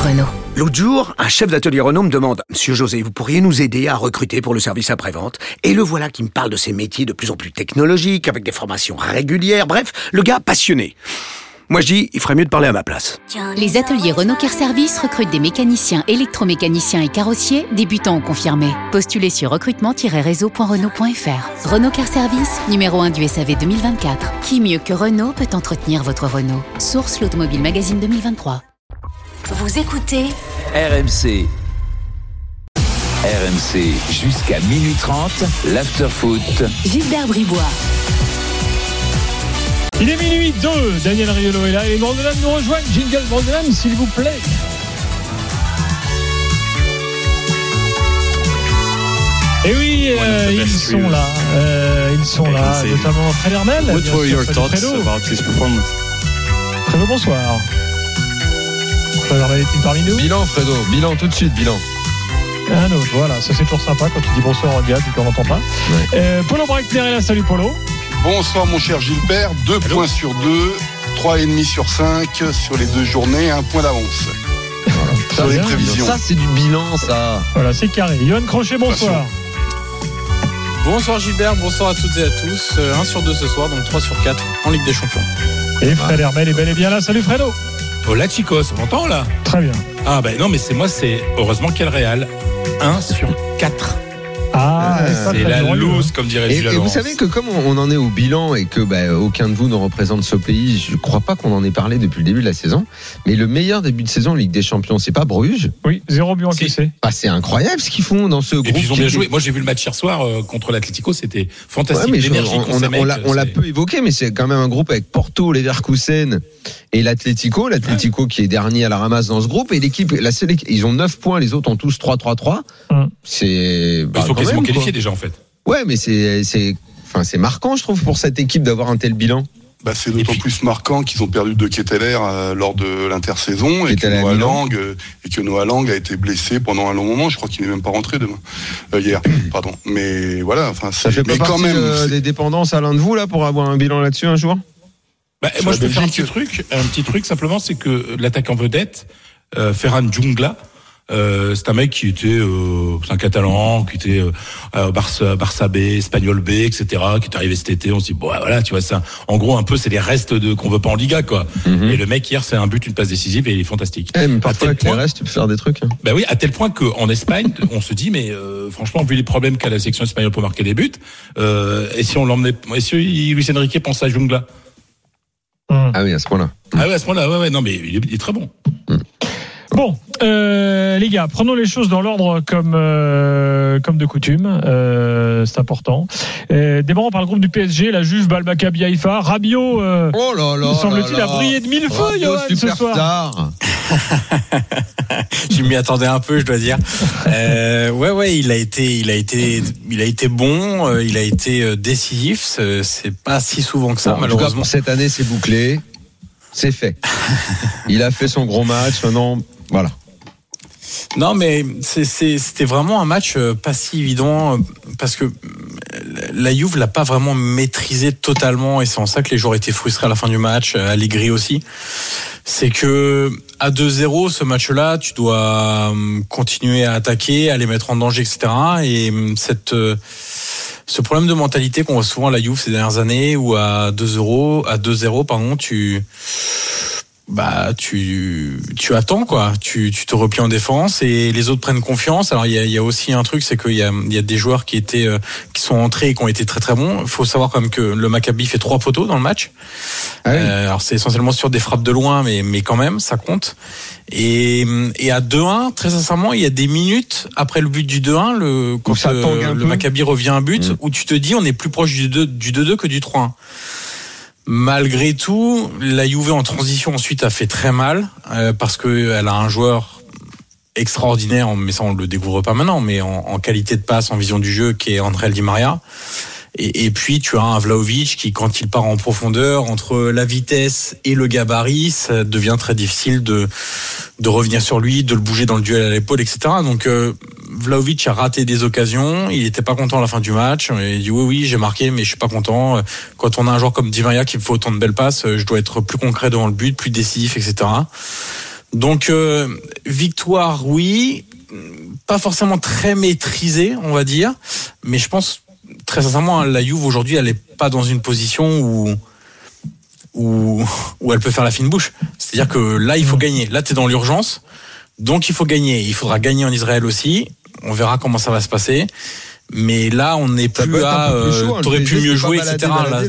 Renault. L'autre jour, un chef d'atelier Renault me demande « Monsieur José, vous pourriez nous aider à recruter pour le service après-vente ?» Et le voilà qui me parle de ces métiers de plus en plus technologiques, avec des formations régulières, bref, le gars passionné. Moi je dis, il ferait mieux de parler à ma place. Les ateliers Renault Car Service recrutent des mécaniciens, électromécaniciens et carrossiers, débutants ou confirmés. Postulez sur recrutement-réseau.renault.fr. Renault Car Service, numéro 1 du SAV 2024. Qui mieux que Renault peut entretenir votre Renault? Source l'Automobile Magazine 2023. Vous écoutez RMC. RMC jusqu'à minuit 30, l'after-foot. Gilbert Bribois. Il est minuit 2, Daniel Riolo est là et les grandes dames nous rejoignent. Jingle grandes dames, s'il vous plaît. Et oui, ils sont là. Notamment Fred Hermel. What were your thoughts about this performance? Fredo, bonsoir. Fred Hermel est-il parmi nous? Bilan, Fredo, bilan tout de suite, bilan. Un autre, voilà, ça c'est toujours sympa quand tu dis bonsoir en gars puis qu'on n'entend pas. Ouais. Polo Breitner est là, salut Polo. Bonsoir mon cher Gilbert, 2 points sur 2, 3,5 sur 5 sur les 2 journées, 1 point d'avance. Voilà. Sur les prévisions. Ça c'est du bilan ça. Voilà, c'est carré. Yohan Crochet, bonsoir. Bonsoir Gilbert, bonsoir à toutes et à tous. 1 sur 2 ce soir, donc 3 sur 4 en Ligue des Champions. Et Fred Hermel est bel et bien là, salut Fredo. Hola chicos, on m'entend là? Très bien. Ah ben non mais c'est heureusement qu'il y a le Real. 1 sur 4. C'est la loose, comme dirait Julien Et Laurence. vous savez que comme on en est au bilan et que aucun de vous ne représente ce pays, je ne crois pas qu'on en ait parlé depuis le début de la saison, mais le meilleur début de saison en Ligue des Champions, c'est pas Bruges? Oui, 0 but encaissé. C'est incroyable ce qu'ils font dans ce groupe. Et puis ils ont bien joué. Moi j'ai vu le match hier soir contre l'Atlético, c'était fantastique. Ouais, mais l'énergie on l'a peu évoqué, mais c'est quand même un groupe avec Porto, Leverkusen et l'Atlético. L'Atlético qui est dernier à la ramasse dans ce groupe. Et l'équipe, ils ont 9 points, les autres ont tous 3-3-3. Ils sont quasiment qualifiés déjà en fait. Ouais, mais c'est marquant, je trouve, pour cette équipe d'avoir un tel bilan. C'est d'autant plus marquant qu'ils ont perdu de Ketteler lors de l'intersaison et que Noah Lang a été blessé pendant un long moment. Je crois qu'il n'est même pas rentré hier. Pardon. Mais voilà, ça fait pas partie des dépendances à l'un de vous là pour avoir un bilan là-dessus un jour. Moi je peux faire un petit truc simplement, c'est que l'attaquant vedette Ferran Jungla. C'est un mec qui était c'est un Catalan qui était Barça B, Espagnol B, etc., qui est arrivé cet été. On se dit voilà, tu vois ça. En gros un peu c'est les restes qu'on veut pas en Liga quoi. Mm-hmm. Et le mec hier c'est un but, une passe décisive et il est fantastique. Mais parfois avec les restes tu peux faire des trucs. Oui, à tel point qu'en Espagne on se dit mais franchement vu les problèmes qu'a la sélection espagnole pour marquer des buts, et si on l'emmenait, est-ce que Luis Enrique pense à Jungla? Ah oui, à ce point-là. Ah oui, à ce point-là, ouais, non mais il est très bon. Bon, les gars, prenons les choses dans l'ordre comme de coutume. C'est important. Démarrons par le groupe du PSG, la Juve, Maccabi Haïfa. Rabiot, semble-t-il, a brillé de mille feux, Yohan, ce soir. Je m'y attendais un peu, je dois dire. Il a été bon, il a été décisif. C'est pas si souvent que ça, malheureusement. En tout cas, pour cette année, c'est bouclé. C'est fait. Il a fait son gros match. Maintenant, voilà. Non, mais c'était vraiment un match pas si évident parce que la Juve l'a pas vraiment maîtrisé totalement et c'est en ça que les joueurs étaient frustrés à la fin du match, Allegri aussi. C'est que à 2-0, ce match-là, tu dois continuer à attaquer, à les mettre en danger, etc. Et ce problème de mentalité qu'on voit souvent à la Juve ces dernières années, où à 2-0, pardon, tu attends quoi, tu te replies en défense et les autres prennent confiance. Alors il y a aussi un truc, c'est qu'il y a des joueurs qui sont entrés et qui ont été très très bons. Il faut savoir quand même que le Maccabi fait 3 poteaux dans le match. Ah oui. Alors c'est essentiellement sur des frappes de loin, mais quand même ça compte. Et à 2-1, très sincèrement, il y a des minutes après le but du 2-1, le Maccabi revient à un but où tu te dis on est plus proche du 2-2 que du 3-1. Malgré tout, la Juve en transition ensuite a fait très mal parce que elle a un joueur extraordinaire, mais ça on le découvre pas maintenant, mais en qualité de passe, en vision du jeu, qui est André Di Maria. Et puis tu as un Vlahovic qui, quand il part en profondeur, entre la vitesse et le gabarit, ça devient très difficile de revenir sur lui, de le bouger dans le duel à l'épaule, etc. Donc Vlahovic a raté des occasions, il était pas content à la fin du match, il dit oui j'ai marqué mais je suis pas content. Quand on a un joueur comme Di Maria qui me fait autant de belles passes, je dois être plus concret devant le but, plus décisif, etc. Donc victoire, oui, pas forcément très maîtrisée, on va dire, mais je pense très sincèrement la Juve aujourd'hui, elle est pas dans une position où elle peut faire la fine bouche. C'est-à-dire que là, il faut gagner. Là, t'es dans l'urgence, donc il faut gagner. Il faudra gagner en Israël aussi. On verra comment ça va se passer. Mais là, on n'est plus à. T'aurais pu mieux jouer, etc.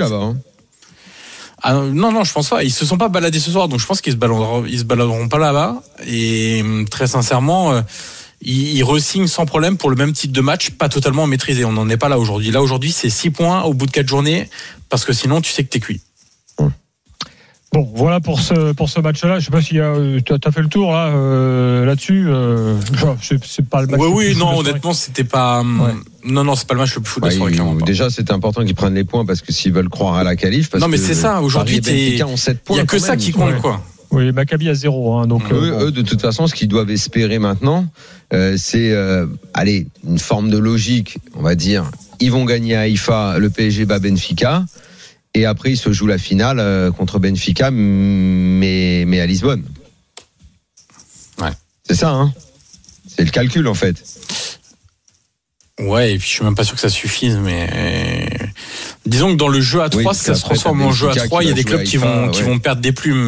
Ah, non, je pense pas. Ils se sont pas baladés ce soir, donc je pense qu'ils se baladeront pas là-bas. Et très sincèrement, ils re-signent sans problème pour le même type de match, pas totalement maîtrisé. On n'en est pas là aujourd'hui. Là aujourd'hui, c'est 6 points au bout de 4 journées, parce que sinon, tu sais que t'es cuit. Bon, voilà pour ce match-là. Je sais pas si t'as fait le tour là-dessus. C'est pas le match. Oui, non, honnêtement, c'était pas. Ouais. Non, c'est pas le match le plus fou de la soirée. Déjà, c'est important qu'ils prennent les points parce que s'ils veulent croire à la qualif. Non, mais c'est ça. Aujourd'hui, il y a que ça qui compte, quoi. Oui, Maccabi à 0. Hein, donc eux, de toute façon, ce qu'ils doivent espérer maintenant, c'est une forme de logique, on va dire. Ils vont gagner à Haïfa, le PSG bat Benfica. Et après, ils se jouent la finale contre Benfica, mais à Lisbonne. Ouais. C'est ça, hein. C'est le calcul, en fait. Ouais, et puis je suis même pas sûr que ça suffise, mais disons que dans le jeu à 3, si ça se transforme en jeu à 3, il y a des clubs qui vont perdre des plumes,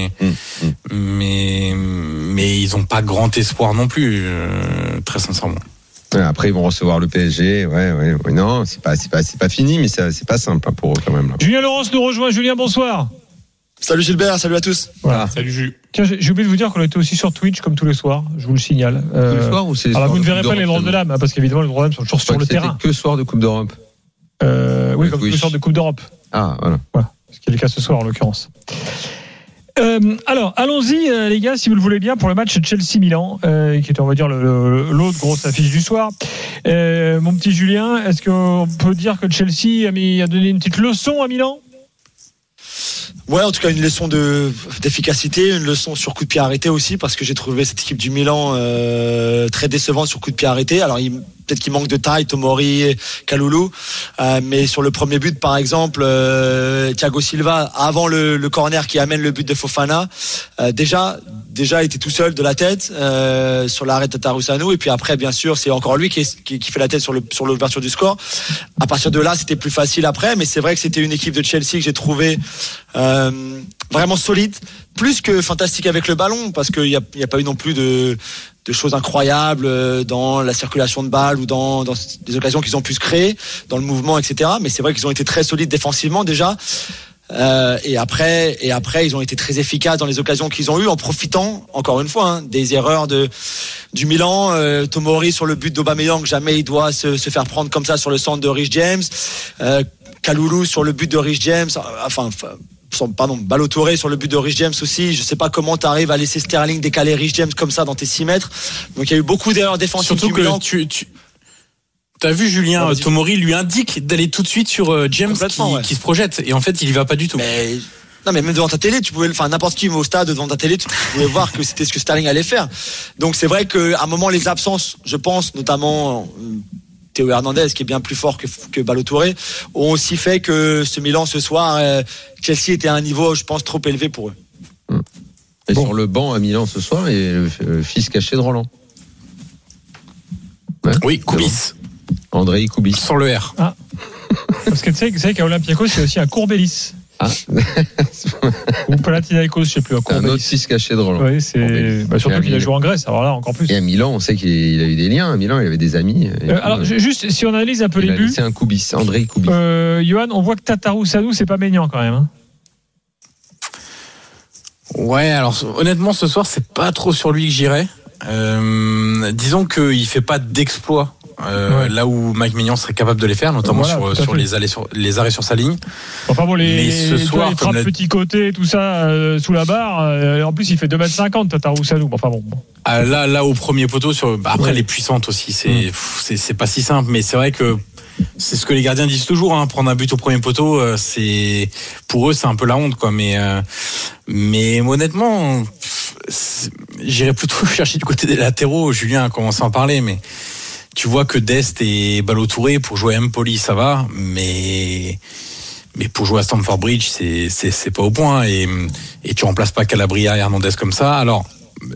mais ils ont pas grand espoir non plus, très sincèrement. Après, ils vont recevoir le PSG. Ouais. Non, c'est pas fini, mais c'est pas simple pour eux quand même. Là. Julien Laurence nous rejoint. Julien, bonsoir. Salut Gilbert, salut à tous. Voilà. Salut Jules. Tiens, j'ai oublié de vous dire qu'on était aussi sur Twitch comme tous les soirs. Je vous le signale. Tous les soirs ou c'est alors vous ne verrez pas les droits de l'âme, parce qu'évidemment les droits de l'âme sont toujours sur le terrain. Que soir de Coupe d'Europe. Oui, comme tous les soirs de Coupe d'Europe. Ah, voilà. Ce qui est le cas ce soir en l'occurrence. Alors, allons-y les gars, si vous le voulez bien, pour le match Chelsea-Milan, qui était, on va dire, l'autre grosse affiche du soir. Mon petit Julien, est-ce qu'on peut dire que Chelsea a donné une petite leçon à Milan ? Ouais, en tout cas une leçon d'efficacité, une leçon sur coup de pied arrêté aussi, parce que j'ai trouvé cette équipe du Milan très décevante sur coup de pied arrêté. Alors peut-être qu'il manque de taille, Tomori, Kalulu, mais sur le premier but par exemple, Thiago Silva avant le corner qui amène le but de Fofana, déjà était tout seul de la tête sur l'arrêt de Tatarusanu, et puis après bien sûr c'est encore lui qui fait la tête sur l'ouverture du score. À partir de là c'était plus facile après, mais c'est vrai que c'était une équipe de Chelsea que j'ai trouvé vraiment solide, plus que fantastique avec le ballon, parce qu'il y a pas eu non plus de choses incroyables dans la circulation de balles ou dans des occasions qu'ils ont pu se créer, dans le mouvement, etc. Mais c'est vrai qu'ils ont été très solides défensivement déjà. Et après, ils ont été très efficaces dans les occasions qu'ils ont eues, en profitant, encore une fois, des erreurs du Milan. Tomori sur le but d'Aubameyang, jamais il doit se faire prendre comme ça sur le centre de Reece James. Kalulu sur le but de Reece James. Ballo-Touré sur le but de Reece James aussi. Je sais pas comment tu arrives à laisser Sterling décaler Reece James comme ça dans tes 6 mètres. Donc il y a eu beaucoup d'erreurs défensives. Surtout du Milan. T'as vu Julien, Tomori lui indique d'aller tout de suite sur James qui se projette, et en fait il y va pas du tout. Non, mais même devant ta télé, n'importe qui au stade devant ta télé, tu pouvais voir que c'était ce que Sterling allait faire. Donc c'est vrai qu'à un moment les absences, je pense notamment Théo Hernandez, qui est bien plus fort que Ballo-Touré, ont aussi fait que ce Milan ce soir, Chelsea était à un niveau, je pense, trop élevé pour eux. Et sur le banc à Milan ce soir, il y a le fils caché de Roland. Ouais, oui, Koubis. Andrei Koubis. Sur le R. Ah. Parce que tu sais qu'à Olympiakos, c'est aussi un Courbélis. Ah. Ou Panathinaikos, je sais plus. Un autre fils caché de Roland. Oui, surtout qu'il a joué en Grèce, alors là encore plus. Et à Milan, on sait qu'il a eu des liens. À Milan, il avait des amis. Alors, juste, si on analyse un peu les buts. C'est un Koubis, Andrei Koubis. Johan, on voit que Tatarusanu, c'est pas Maignan quand même. Hein. Ouais, alors honnêtement, ce soir, c'est pas trop sur lui que j'irais. Disons qu'il fait pas d'exploit. Là où Mike Maignan serait capable de les faire, notamment sur les arrêts sur sa ligne. Enfin bon, ce soir, les frappes petit côté, tout ça sous la barre. En plus, il fait 2m50, Tatarusanu. Enfin bon. Là, au premier poteau, après elle est puissante aussi. C'est pas si simple, mais c'est vrai que c'est ce que les gardiens disent toujours. Hein, prendre un but au premier poteau, pour eux, c'est un peu la honte, quoi. Mais honnêtement, j'irais plutôt chercher du côté des latéraux. Julien a commencé à en parler, mais tu vois que Dest et Ballo-Touré pour jouer à Empoli, ça va, mais pour jouer à Stamford Bridge, c'est pas au point, et tu remplaces pas Calabria et Hernandez comme ça. Alors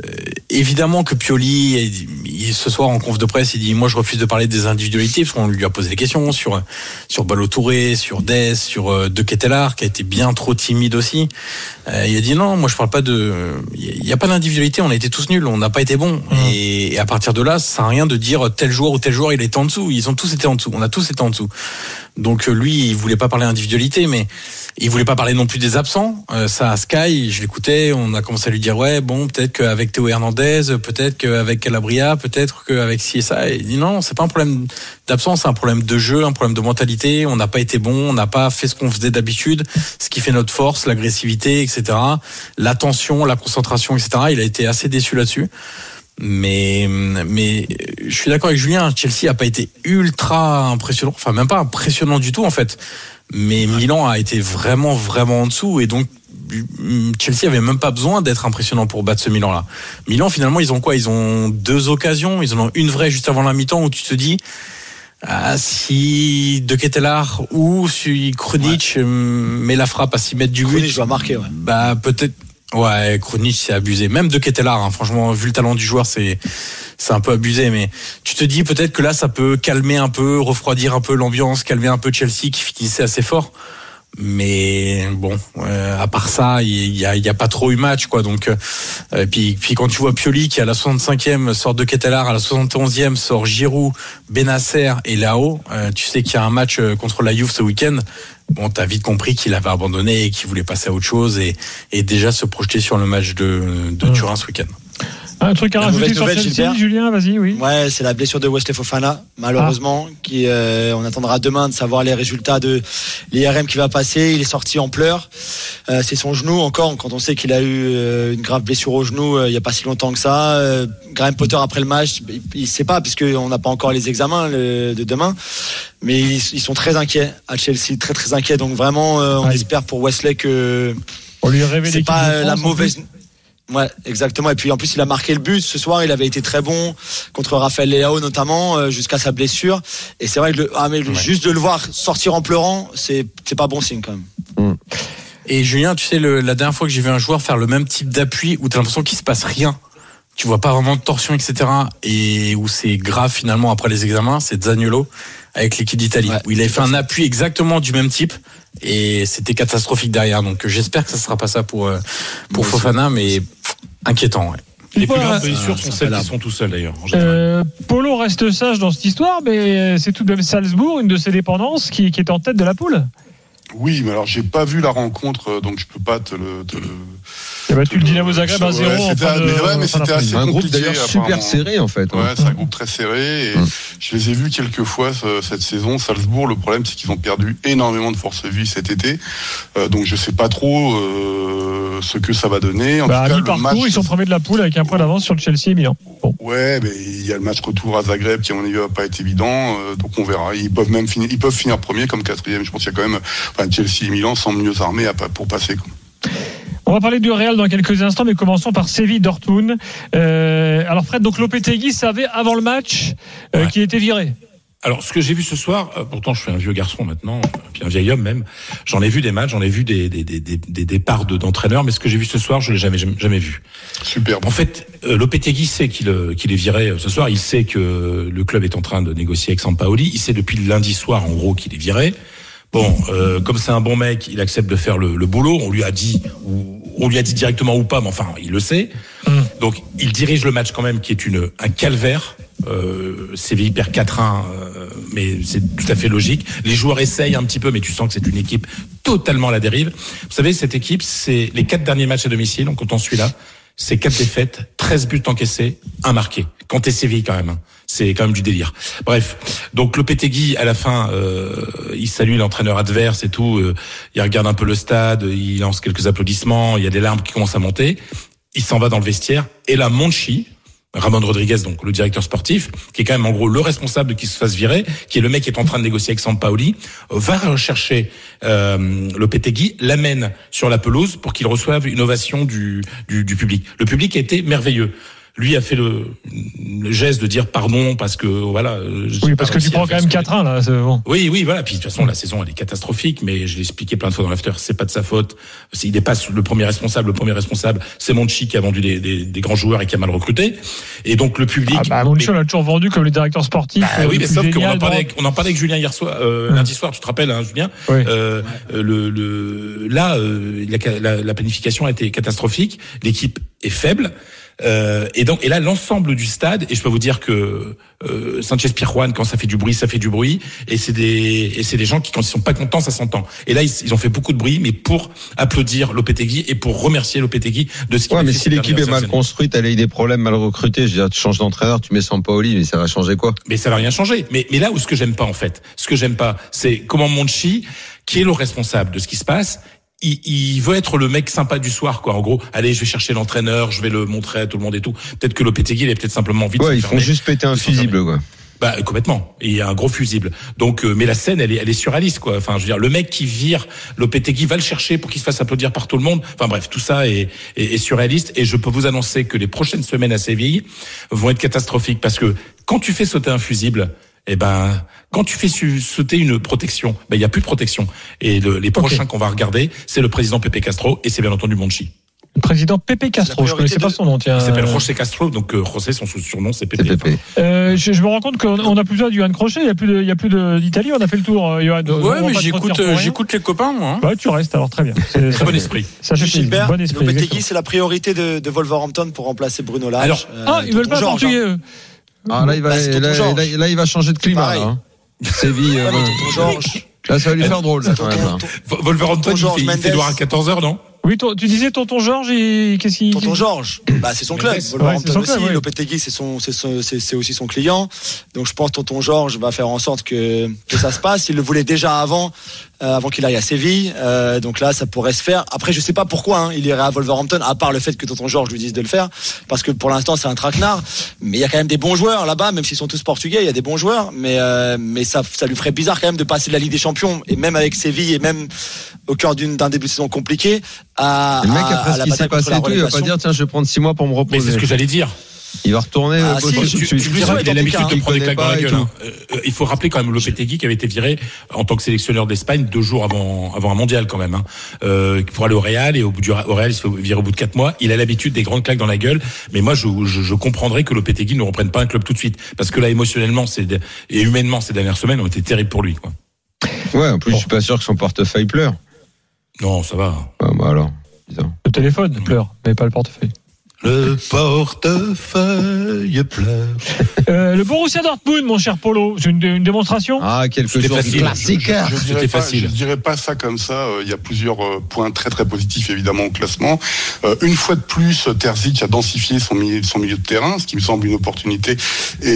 évidemment que Pioli, ce soir en conf de presse, il dit moi je refuse de parler des individualités parce qu'on lui a posé des questions sur Ballo Touré, sur Dest, sur De Ketelaere qui a été bien trop timide aussi. Il a dit non, moi je parle pas il y a pas d'individualité, on a été tous nuls, on n'a pas été bons. Et à partir de là, ça sert à rien de dire tel joueur ou tel joueur il était en dessous. Ils ont tous été en dessous, on a tous été en dessous. Donc lui, il voulait pas parler individualité, mais il voulait pas parler non plus des absents. Ça à Sky, je l'écoutais, on a commencé à lui dire ouais bon peut-être qu'avec Théo Hernandez, peut-être qu'avec Calabria, peut-être qu'avec ci et ça. Et il dit non, c'est pas un problème d'absence, c'est un problème de jeu, un problème de mentalité. On n'a pas été bon, on n'a pas fait ce qu'on faisait d'habitude, ce qui fait notre force, l'agressivité, etc. L'attention, la concentration, etc. Il a été assez déçu là-dessus. Mais je suis d'accord avec Julien, Chelsea a pas été ultra impressionnant, enfin même pas impressionnant du tout en fait. Mais Milan a été vraiment en dessous et donc Chelsea avait même pas besoin d'être impressionnant pour battre ce Milan-là. Milan finalement ils ont quoi ? Ils ont 2 occasions, ils en ont une vraie juste avant la mi-temps où tu te dis si De Ketelaere ou si Krunic met la frappe à 6 mètres du but, Krunic doit marquer ouais. Bah peut-être. Ouais, Krunic c'est abusé. Même De Ketelaere, franchement, vu le talent du joueur, c'est un peu abusé. Mais tu te dis peut-être que là, ça peut calmer un peu, refroidir un peu l'ambiance, calmer un peu Chelsea qui finissait assez fort. Mais bon, à part ça, il y a pas trop eu match, quoi. Donc, puis quand tu vois Pioli qui à la 65e sort De Ketelaere, à la 71e sort Giroud, Benacer et Leao, tu sais qu'il y a un match contre la Juve ce week-end. Bon, t'as vite compris qu'il avait abandonné et qu'il voulait passer à autre chose et déjà se projeter sur le match de Turin ce week-end. Un truc à rajouter sur Chelsea, Julien, vas-y, oui. Ouais, c'est la blessure de Wesley Fofana, malheureusement, qui on attendra demain de savoir les résultats de l'IRM qui va passer. Il est sorti en pleurs. C'est son genou encore, quand on sait qu'il a eu une grave blessure au genou il y a pas si longtemps que ça. Graham Potter après le match, il sait pas puisque on n'a pas encore les examens de demain, mais ils sont très inquiets à Chelsea, très très inquiets. Donc vraiment, on espère pour Wesley que on lui révèle c'est pas la mauvaise. Ouais, exactement. Et puis en plus, il a marqué le but ce soir. Il avait été très bon contre Rafael Leao notamment jusqu'à sa blessure. Et c'est vrai que juste de le voir sortir en pleurant, c'est pas bon signe quand même. Et Julien, tu sais, la dernière fois que j'ai vu un joueur faire le même type d'appui où t'as l'impression qu'il se passe rien, tu vois pas vraiment de torsion, etc. Et où c'est grave finalement après les examens, c'est Zaniolo avec l'équipe d'Italie, où il avait fait un appui exactement du même type et c'était catastrophique derrière. Donc j'espère que ça sera pas ça pour Fofana, mais inquiétant. Ouais. Les plus grandes blessures sont celles qui sont tout seuls d'ailleurs. Polo reste sage dans cette histoire, mais c'est tout de même Salzbourg, une de ses dépendances, qui est en tête de la poule. Oui, mais alors j'ai pas vu la rencontre, donc je peux pas te le. Il a battu le Dynamo Zagreb à 0. Mais c'était assez un groupe compliqué, d'ailleurs super serré en fait. Ouais, c'est un groupe très serré. Et je les ai vus quelques fois cette saison. Salzbourg, le problème c'est qu'ils ont perdu énormément de force vive cet été. Donc je sais pas trop ce que ça va donner. En tout cas, à mi-parcours, ils sont premiers de la poule avec un point d'avance sur le Chelsea et Milan. Bon. Ouais, mais il y a le match retour à Zagreb qui à mon avis va pas être évident. Donc on verra. Ils peuvent finir premier comme 4e. Je pense qu'il y a quand même Chelsea et Milan sont mieux armés pour passer. On va parler du Real dans quelques instants, mais commençons par Séville-Dortmund. Alors Fred, donc Lopetegui savait avant le match qu'il était viré. Alors, ce que j'ai vu ce soir, pourtant je suis un vieux garçon maintenant, puis un vieil homme même, j'en ai vu des matchs, j'en ai vu des départs d'entraîneurs, mais ce que j'ai vu ce soir, je l'ai jamais vu. Superbe. En fait, Lopetegui sait qu'il est viré ce soir, il sait que le club est en train de négocier avec Sampaoli, il sait depuis le lundi soir en gros qu'il est viré. Bon, comme c'est un bon mec, il accepte de faire le boulot. On lui a dit directement ou pas, mais enfin, il le sait. Donc, il dirige le match quand même, qui est un calvaire. Séville perd 4-1, mais c'est tout à fait logique. Les joueurs essayent un petit peu, mais tu sens que c'est une équipe totalement à la dérive. Vous savez, cette équipe, c'est les 4 derniers matchs à domicile, en comptant celui-là. C'est 4 défaites, 13 buts encaissés, 1 marqué. Quand t'es Séville, quand même. C'est quand même du délire. Bref. Donc, Lopetegui, à la fin, il salue l'entraîneur adverse et tout. Il regarde un peu le stade, il lance quelques applaudissements, il y a des larmes qui commencent à monter. Il s'en va dans le vestiaire. Et là, Monchi, Ramon Rodriguez, donc le directeur sportif, qui est quand même en gros le responsable qui se fasse virer, qui est le mec qui est en train de négocier avec Sampaoli, va rechercher Lopetegui, l'amène sur la pelouse pour qu'il reçoive une ovation du public. Le public a été merveilleux. lui a fait le geste de dire pardon parce que voilà. Oui, parce que tu prends quand même 4-1 là. C'est bon. Oui, voilà. Puis de toute façon, la saison elle est catastrophique, mais je l'ai expliqué plein de fois dans l'after. C'est pas de sa faute. Il n'est pas le premier responsable. Le premier responsable, c'est Monchi qui a vendu des grands joueurs et qui a mal recruté. Et donc le public. Monchi, on l'a toujours vendu comme les directeurs sportifs. Oui, mais sauf qu'on en parlait avec Julien hier soir, lundi soir. Tu te rappelles, hein, Julien? Oui. La planification a été catastrophique. L'équipe est faible. Et là, l'ensemble du stade, et je peux vous dire que Sanchez-Pizjuán, quand ça fait du bruit, et c'est des gens qui, quand ils sont pas contents, ça s'entend. Et là, ils ont fait beaucoup de bruit, mais pour applaudir Lopetegui et pour remercier Lopetegui de ce qu'il a fait. Mais si l'équipe est mal construite, elle a eu des problèmes, mal recrutée, je veux dire, tu changes d'entraîneur, tu mets Sampaoli, mais ça va changer quoi? Mais ça va rien changer. Mais là où ce que j'aime pas, c'est comment Monchi, qui est le responsable de ce qui se passe, il veut être le mec sympa du soir, quoi. En gros, allez, je vais chercher l'entraîneur, je vais le montrer à tout le monde et tout. Peut-être que Lopetegui, il est peut-être simplement envie de ils font juste péter un fusible, quoi. Complètement. Il y a un gros fusible. Donc, mais la scène, elle est surréaliste, quoi. Enfin, je veux dire, le mec qui vire Lopetegui va le chercher pour qu'il se fasse applaudir par tout le monde. Enfin, bref, tout ça est surréaliste. Et je peux vous annoncer que les prochaines semaines à Séville vont être catastrophiques parce que quand tu fais sauter un fusible, quand tu fais sauter une protection, il y a plus de protection. Et les prochains qu'on va regarder, c'est le président Pepe Castro et c'est bien entendu Monchi. Le président Pepe Castro, je connaissais pas son nom. Tiens. Il s'appelle José Castro, donc José, son surnom c'est Pepe. Je me rends compte qu'on n'a plus besoin de Johan Crochet, il y a plus d'Italie, on a fait le tour. Johan. Ouais, mais j'écoute les copains, moi. Ouais, tu restes alors, très bien. Très bon esprit. Gilbert, Lopetegui, c'est la priorité de Wolverhampton pour remplacer Bruno Lage. Ils veulent pas Portugais. Là, il va changer de climat. Là, hein. Séville. Là, ça va lui faire drôle. Wolverhampton, il fait noir à 14h, non? Oui, tu disais tonton Georges, qu'est-ce qu'il... Tonton Georges, c'est son club. Wolverhampton aussi. Lopetegui, c'est aussi son client. Donc je pense que tonton Georges va faire en sorte que ça se passe. Il le voulait déjà avant qu'il aille à Séville. Donc là, ça pourrait se faire. Après, je sais pas pourquoi il irait à Wolverhampton, à part le fait que tonton Georges lui dise de le faire, parce que pour l'instant, c'est un traquenard. Mais il y a quand même des bons joueurs là-bas, même s'ils sont tous portugais. Il y a des bons joueurs, mais ça lui ferait bizarre quand même de passer de la Ligue des Champions et même avec Séville et même au cœur d'un début de saison compliqué. Le mec, après ce qui s'est passé et tout, il va pas dire tiens, je vais prendre 6 mois pour me reposer. Mais c'est ce que j'allais dire. Il va retourner il a l'habitude de prendre des claques dans la gueule. Il faut rappeler quand même Lopetegui qui avait été viré en tant que sélectionneur d'Espagne 2 jours avant un mondial quand même, pour aller au Real, et au Real il se fait virer au bout de 4 mois. Il a l'habitude des grandes claques dans la gueule, mais moi je comprendrais que Lopetegui ne reprenne pas un club tout de suite, parce que là émotionnellement et humainement ces dernières semaines ont été terribles pour lui, quoi. Ouais, en plus je suis pas sûr que son portefeuille pleure. Non, ça va. Alors, le téléphone pleure, mais pas le portefeuille. Le portefeuille pleure. Le Borussia Dortmund, mon cher Polo, c'est une démonstration. Quelque chose de classique. Je dirais pas ça comme ça. Il y a plusieurs points très très positifs évidemment au classement. Une fois de plus, Terzic a densifié son milieu de terrain, ce qui me semble une opportunité et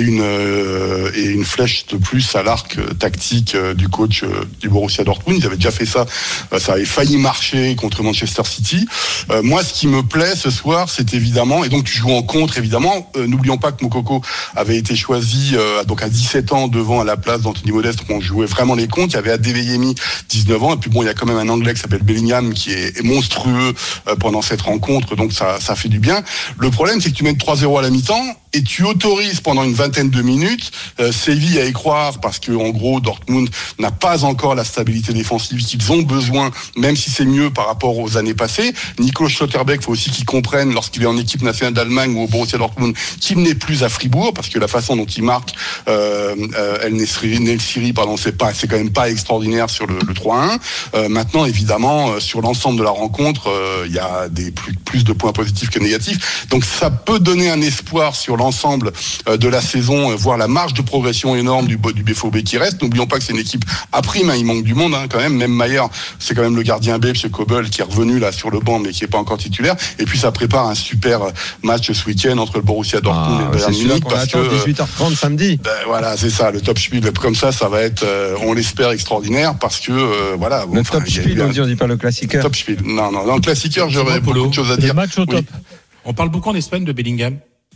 une flèche de plus à l'arc tactique du coach du Borussia Dortmund. Ils avaient déjà fait ça. Ça avait failli marcher contre Manchester City. Moi, ce qui me plaît ce soir, c'est évidemment, et donc tu joues en contre évidemment. N'oublions pas que Moukoko avait été choisi donc à 17 ans devant à la place d'Anthony Modeste, où on jouait vraiment les comptes. Il y avait Adeyemi 19 ans, et puis bon, il y a quand même un Anglais qui s'appelle Bellingham qui est monstrueux pendant cette rencontre, donc ça fait du bien. Le problème, c'est que tu mènes 3-0 à la mi-temps et tu autorises pendant une vingtaine de minutes Séville à y croire, parce que en gros Dortmund n'a pas encore la stabilité défensive qu'ils ont besoin, même si c'est mieux par rapport aux années passées. Nico Schlotterbeck, faut aussi qu'il comprenne lorsqu'il est en équipe nationale d'Allemagne ou au Borussia Dortmund qu'il n'est plus à Fribourg, parce que la façon dont il marque El Nesiri, c'est quand même pas extraordinaire sur le 3-1. Maintenant évidemment sur l'ensemble de la rencontre il y a plus de points positifs que négatifs, donc ça peut donner un espoir sur l'ensemble de la saison, voir la marge de progression énorme du BVB qui reste. N'oublions pas que c'est une équipe à prime, il manque du monde quand même. Même Mayer, c'est quand même le gardien B, chez Kobel, qui est revenu là sur le banc mais qui est pas encore titulaire. Et puis ça prépare un super match ce week-end entre le Borussia Dortmund et le Bayern Munich, parce que 18h30 samedi. Voilà, c'est ça, le top spiel comme ça va être, on l'espère, extraordinaire, parce que voilà. Le top spiel, on dit pas le classiqueur. Top spiel. Non, dans le classiqueur, j'aurais beaucoup de choses à dire. Le match au top. On parle beaucoup en Espagne de Bellingham.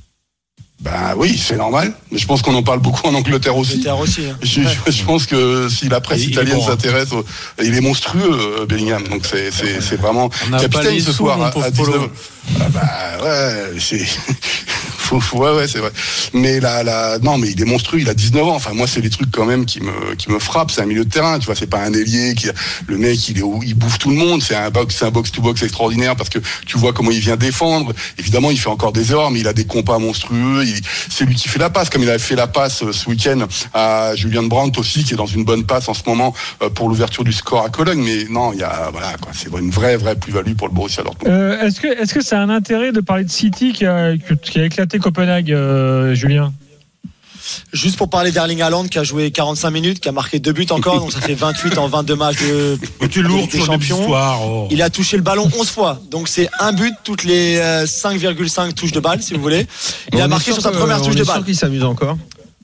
Oui, c'est normal. Mais je pense qu'on en parle beaucoup en Angleterre aussi. Je pense que si la presse italienne s'intéresse, il est monstrueux, Bellingham. Donc c'est vraiment on capitaine ce soir à 19. Ouais, c'est vrai. Mais non, mais il est monstrueux, il a 19 ans. Enfin, moi, c'est des trucs quand même qui me frappent. C'est un milieu de terrain, tu vois, c'est pas un ailier le mec, il bouffe tout le monde. C'est un box-to-box extraordinaire parce que tu vois comment il vient défendre. Évidemment, il fait encore des erreurs, mais il a des compas monstrueux. C'est lui qui fait la passe, comme il avait fait la passe ce week-end à Julian Brandt aussi, qui est dans une bonne passe en ce moment pour l'ouverture du score à Cologne. Mais non, c'est une vraie plus-value pour le Borussia Dortmund. Est-ce que ça a un intérêt de parler de City qui a éclaté Copenhague, Julien? Juste pour parler d'Erling Haaland qui a joué 45 minutes, qui a marqué 2 buts encore, donc ça fait 28 en 22 matchs de Ligue des Champions. Il a touché le ballon 11 fois, donc c'est un but toutes les 5,5 touches de balle, si vous voulez. Il a marqué sur sa première touche de balle. On est sûr qu'il s'amuse encore.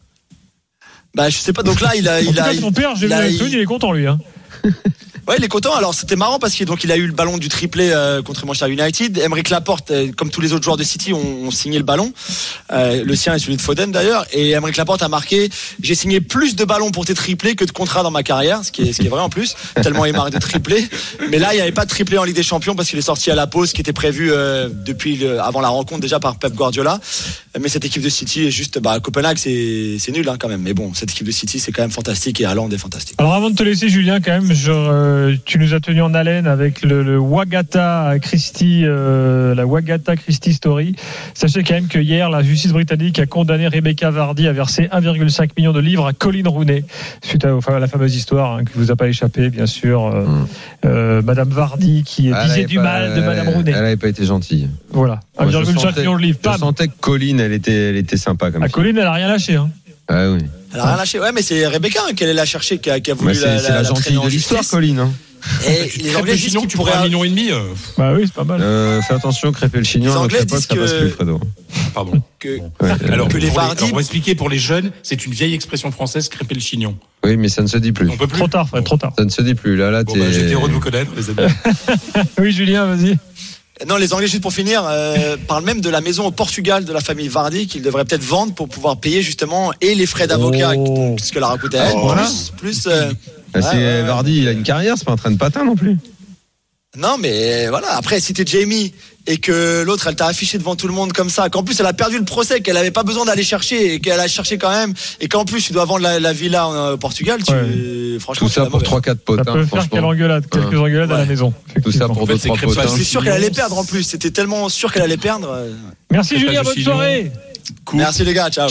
Bah je sais pas, donc là il a son père, il est content lui. Ouais, il est content. Alors c'était marrant parce qu'il a eu le ballon du triplé contre Manchester United. Aymeric Laporte, comme tous les autres joueurs de City, ont signé le ballon. Le sien est celui de Foden d'ailleurs. Et Aymeric Laporte a marqué: j'ai signé plus de ballons pour tes triplés que de contrats dans ma carrière, ce qui est vrai en plus. Tellement il marque de triplés. Mais là, il n'y avait pas de triplé en Ligue des Champions parce qu'il est sorti à la pause, qui était prévu depuis avant la rencontre déjà par Pep Guardiola. Mais cette équipe de City est juste, Copenhague, c'est nul quand même. Mais bon, cette équipe de City, c'est quand même fantastique et Haaland est fantastique. Alors avant de te laisser, Julien, quand même, tu nous as tenu en haleine avec le Wagatha Christie, la Wagatha Christie Story. Sachez quand même que hier, la justice britannique a condamné Rebecca Vardy à verser 1,5 million de livres à Colin Rooney suite à la fameuse histoire qui vous a pas échappé, bien sûr. Madame Vardy qui disait du mal de Madame Rooney. Elle n'avait pas été gentille. Voilà, 1,5 million de livres. Je sentais que Colin, elle était sympa comme ça. Colin, elle a rien lâché. Ah oui. Elle a rien lâché. Ouais, mais c'est Rebecca qu'elle est la chercher, qui a voulu c'est la gentille de l'histoire, Colin. Et les Anglais disent tu pourrais 1,5 million. Bah oui, c'est pas mal. Fais attention, crêper le chignon. Les Anglais disent ça passe plus, Fredo. Pardon. Alors que les Vardy. On va expliquer pour les jeunes, c'est une vieille expression française, crêper le chignon. Oui, mais ça ne se dit plus. On peut plus. Trop tard, Fred, trop tard. Ça ne se dit plus. Là, j'étais heureux de vous connaître, les amis. Oui, Julien, vas-y. Non, les Anglais, juste pour finir, parlent même de la maison au Portugal de la famille Vardy qu'ils devraient peut-être vendre pour pouvoir payer justement et les frais d'avocat, puisque la coûté à elle, plus Vardy, il a une carrière, c'est pas un train de patin non plus. Non, mais voilà. Après, si t'es Jamie et que l'autre, elle t'a affiché devant tout le monde comme ça, qu'en plus elle a perdu le procès, qu'elle avait pas besoin d'aller chercher et qu'elle a cherché quand même, et qu'en plus tu dois vendre la villa au Portugal, franchement. Tout ça pour 3-4 potins. Ça peut faire quelques engueulades à la maison. Tout ça pour 2-3 potins. C'était sûr qu'elle allait perdre en plus. C'était tellement sûr qu'elle allait perdre. Merci Julien, bonne soirée. Cool. Merci les gars, ciao.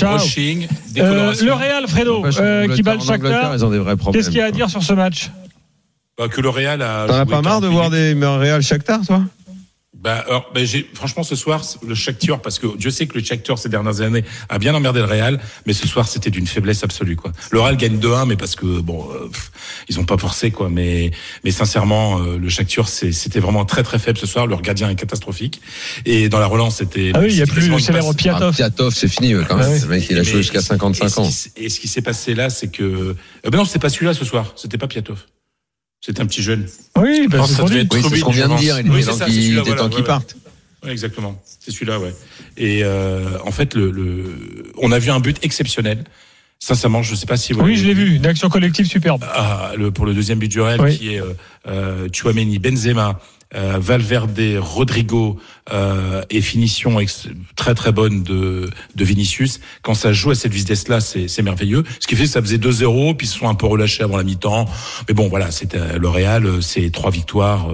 Le Real, Fredo, qui bat le Shakhtar. Qu'est-ce qu'il y a à dire sur ce match? Que le Real a. T'en as pas marre de voir des Real Shakhtar, toi? Franchement, ce soir, le Shakhtar, parce que Dieu sait que le Shakhtar ces dernières années a bien emmerdé le Real, mais ce soir c'était d'une faiblesse absolue, quoi. Le Real gagne 2-1, mais parce que ils ont pas forcé, quoi. Mais sincèrement, le Shakhtar c'était vraiment très très faible ce soir. Leur gardien est catastrophique. Et dans la relance, c'était. Ah oui, il y a plus le célèbre Piatov. Piatov, c'est fini, quand même. Le mec, il a joué jusqu'à 55 ans. Et ce qui s'est passé là, c'est que non, c'est pas celui-là ce soir. C'était pas Piatov. C'était un petit jeune. Oui, c'est ce qu'on vient de dire. Il était temps qu'il parte. Oui, exactement. C'est celui-là, ouais. Et en fait, on a vu un but exceptionnel. Sincèrement, je ne sais pas si vous. Oui, je l'ai vu. Une action collective superbe. Pour le deuxième but du Real, qui est Tchouaméni, Benzema, Valverde, Rodrigo et finition très très bonne de Vinicius. Quand ça joue à cette vitesse-là, c'est merveilleux. Ce qui fait que ça faisait 2-0, puis ils se sont un peu relâchés avant la mi-temps. Mais bon, voilà, c'était le Real, c'est 3 victoires.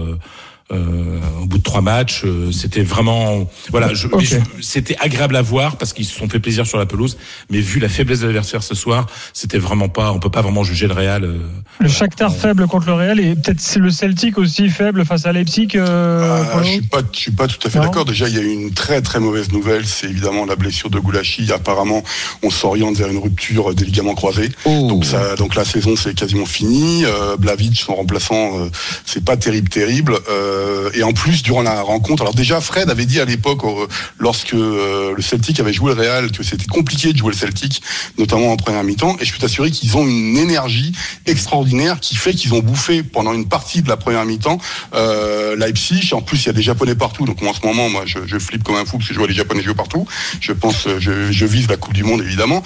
Au bout de 3 matchs, c'était vraiment c'était agréable à voir parce qu'ils se sont fait plaisir sur la pelouse, mais vu la faiblesse de l'adversaire ce soir, c'était vraiment pas, on peut pas vraiment juger le Real. Le Shakhtar faible contre le Real, et peut-être c'est le Celtic aussi faible face à Leipzig. Je suis pas tout à fait d'accord. Déjà, il y a eu une très très mauvaise nouvelle, c'est évidemment la blessure de Goulachi. Apparemment, on s'oriente vers une rupture des ligaments croisés. Donc la saison c'est quasiment fini. Blavic, son remplaçant, c'est pas terrible. Et en plus, durant la rencontre, alors déjà Fred avait dit à l'époque, lorsque le Celtic avait joué le Real, que c'était compliqué de jouer le Celtic, notamment en première mi-temps, et je peux t'assurer qu'ils ont une énergie extraordinaire qui fait qu'ils ont bouffé pendant une partie de la première mi-temps Leipzig. En plus, il y a des Japonais partout, donc en ce moment, moi, je flippe comme un fou parce que je vois les Japonais jouer partout. Je pense, je vise la Coupe du Monde, évidemment.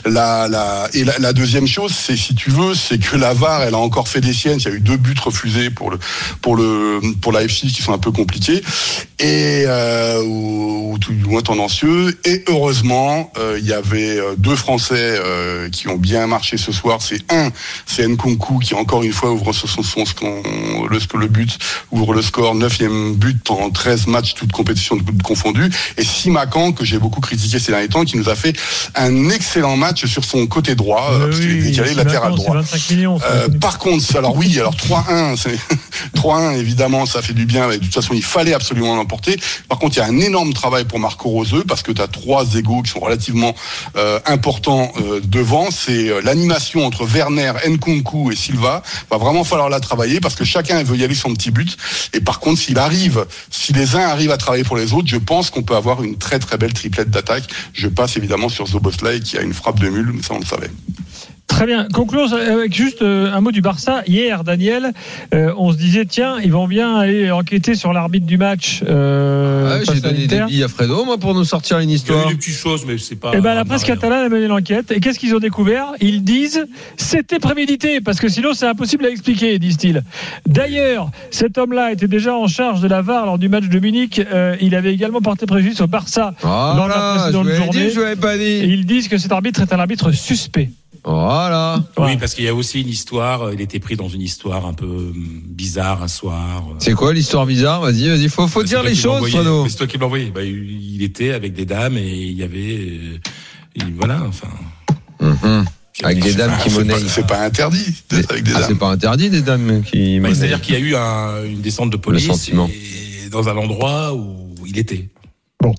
La deuxième chose, c'est, si tu veux, c'est que la VAR, elle a encore fait des siennes. Il y a eu 2 buts refusés pour la Leipzig qui sont un peu compliqués et ou tout du moins tendancieux. Et heureusement, il y avait deux Français qui ont bien marché ce soir. C'est Nkunku qui encore une fois ouvre le but, ouvre le score, 9e but en 13 matchs, toutes compétitions confondues. Et Simakan, que j'ai beaucoup critiqué ces derniers temps, qui nous a fait un excellent match sur son côté droit, parce qu'il est décalé latéral droit. 25 millions. Par contre, alors 3-1, 3-1 évidemment, ça fait du bien. De toute façon, il fallait absolument l'emporter. Par contre, il y a un énorme travail pour Marco Roseux, parce que tu as 3 égos qui sont relativement importants devant. C'est l'animation entre Werner, Nkunku et Silva. Va vraiment falloir la travailler, parce que chacun veut y aller son petit but. Et par contre, si les uns arrivent à travailler pour les autres, je pense qu'on peut avoir une très très belle triplette d'attaque. Je passe évidemment sur Szoboszlai qui a une frappe de mule, mais ça on le savait. Très bien. Concluons avec juste un mot du Barça. Hier, Daniel, on se disait, tiens, ils vont bien aller enquêter sur l'arbitre du match. J'ai donné des billes à Fredo, moi, pour nous sortir une histoire. Il y a eu des petites choses, mais c'est pas. La presse catalane a mené l'enquête. Et qu'est-ce qu'ils ont découvert ? Ils disent, c'était prémédité, parce que sinon, c'est impossible à expliquer, disent-ils. D'ailleurs, cet homme-là était déjà en charge de la VAR lors du match de Munich. Il avait également porté préjudice au Barça dans la précédente journée. Je l'avais pas dit. Et ils disent que cet arbitre est un arbitre suspect. Voilà. Oui, parce qu'il y a aussi une histoire. Il était pris dans une histoire un peu bizarre un soir. C'est quoi l'histoire bizarre ? Vas-y. Faut dire les choses, Fredo. C'est toi qui me l'as envoyé. Il était avec des dames et il y avait, voilà, enfin. Avec des dames qui monnaient. C'est pas interdit d'être avec des dames. C'est pas interdit des dames qui monnaient. C'est-à-dire qu'il y a eu une descente de police et dans un endroit où il était. Bon.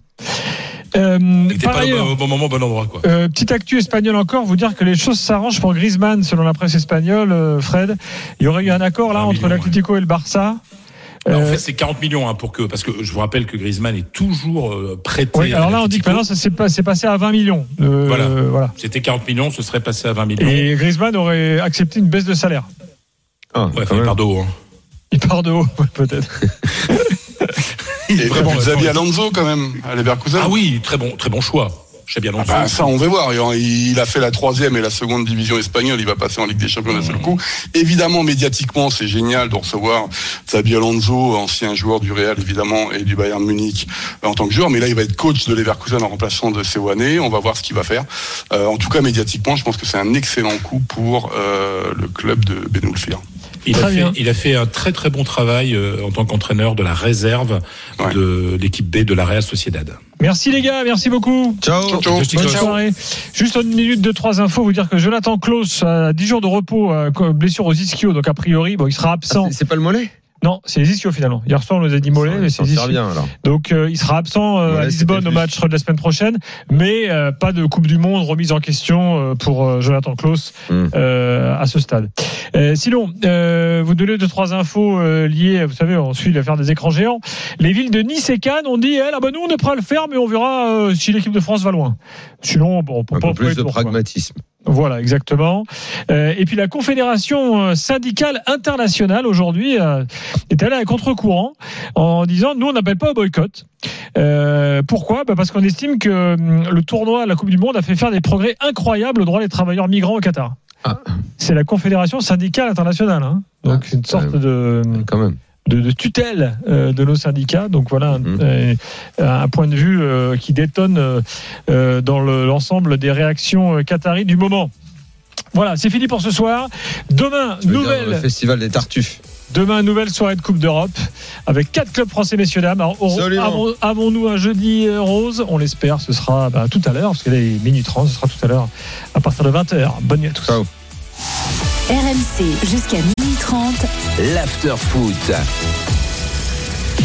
Il n'était pas au bon moment, au bon endroit, quoi. Petite actu espagnole encore, vous dire que les choses s'arrangent pour Griezmann, selon la presse espagnole, Fred. Il y aurait eu un accord là entre l'Atlético et le Barça. En fait, c'est 40 millions parce que je vous rappelle que Griezmann est toujours prêté. Oui, alors là, on dit que maintenant, c'est passé à 20 millions. Voilà. C'était 40 millions, ce serait passé à 20 millions. Et Griezmann aurait accepté une baisse de salaire. Il part de haut. Il part de haut, peut-être. Il est vraiment Xabi Alonso quand même à Leverkusen. Ah oui, très bon choix. Xabi Alonso. Ça on va voir. Il a fait la 3e et la 2e division espagnole. Il va passer en Ligue des Champions d'un seul coup. Évidemment, médiatiquement, c'est génial de recevoir Xabi Alonso, ancien joueur du Real évidemment et du Bayern Munich en tant que joueur. Mais là, il va être coach de Leverkusen en remplaçant de Seoane. On va voir ce qu'il va faire. En tout cas, médiatiquement, je pense que c'est un excellent coup pour le club de Benulfir. Il a fait un très très bon travail en tant qu'entraîneur de la réserve de l'équipe B de la Real Sociedad. Merci les gars, merci beaucoup. Ciao. Bonne soirée. Juste une minute de 3 infos, vous dire que Jonathan Klaus a 10 jours de repos, blessure aux ischio, donc a priori, il sera absent. C'est pas le mollet ? Non, c'est les ischios finalement. Hier soir, on nous a dit mollet, mais c'est les ischios. Donc, il sera absent à Lisbonne au match de la semaine prochaine, mais pas de Coupe du Monde remise en question pour Jonathan Klaus à ce stade. Sinon, vous donnez 2-3 infos liées, vous savez, on suit l'affaire des écrans géants. Les villes de Nice et Cannes ont dit, nous on est prêt à le faire, mais on verra si l'équipe de France va loin. Sinon, on peut pas plus de pragmatisme. Voilà, exactement. Et puis la Confédération syndicale internationale aujourd'hui est allée à contre-courant en disant nous on n'appelle pas au boycott. Pourquoi ? Parce qu'on estime que le tournoi, la Coupe du Monde, a fait faire des progrès incroyables aux droits des travailleurs migrants au Qatar. C'est la Confédération syndicale internationale, donc c'est une sorte de tutelle de nos syndicats. Donc voilà un point de vue qui détonne dans l'ensemble des réactions qataries du moment. Voilà, c'est fini pour ce soir. Demain, le festival des Tartuffes. Demain, nouvelle soirée de Coupe d'Europe avec 4 clubs français, messieurs dames. Alors, avons-nous un jeudi rose ? On l'espère, ce sera tout à l'heure, parce qu'il est minuit 30, ce sera tout à l'heure à partir de 20h. Bonne nuit à tous. Ciao. RMC jusqu'à minuit 30. L'After Foot.